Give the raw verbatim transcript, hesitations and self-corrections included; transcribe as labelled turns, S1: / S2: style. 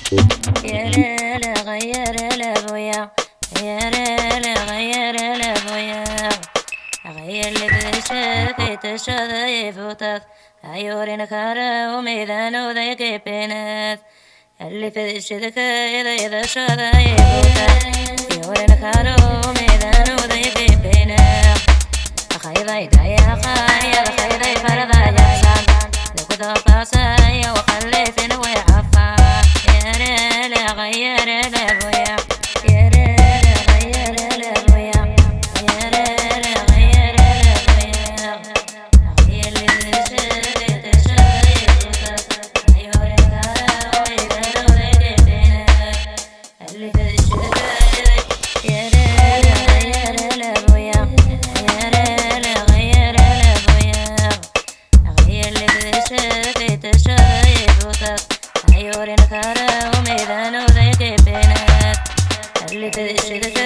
S1: يا ليل غير الابويا، يا ليل غير الابويا، غير لبسك تشذي فوتات عيور كارا وميدان وذيك بينات اللي في الشدك إذا إذا شذي فوتات عيور كارا وميدان وذيك بينات خيضي دايا خير خيضي فرضا يحسن لقد قاسي وخلي في نوي عفا يا ريل غير الابويا، يا ريل غير الابويا، يا ريل غير الابويا، غير لبسك تشذي فوتات عيور كارا وميدان وذيك بينات اللي في الشدك يا ريل غير الابويا، يا ريل غير الابويا، غير لبسك تشذي فوتات عيور كارا وميدان وذيك بينات اللي في الشدك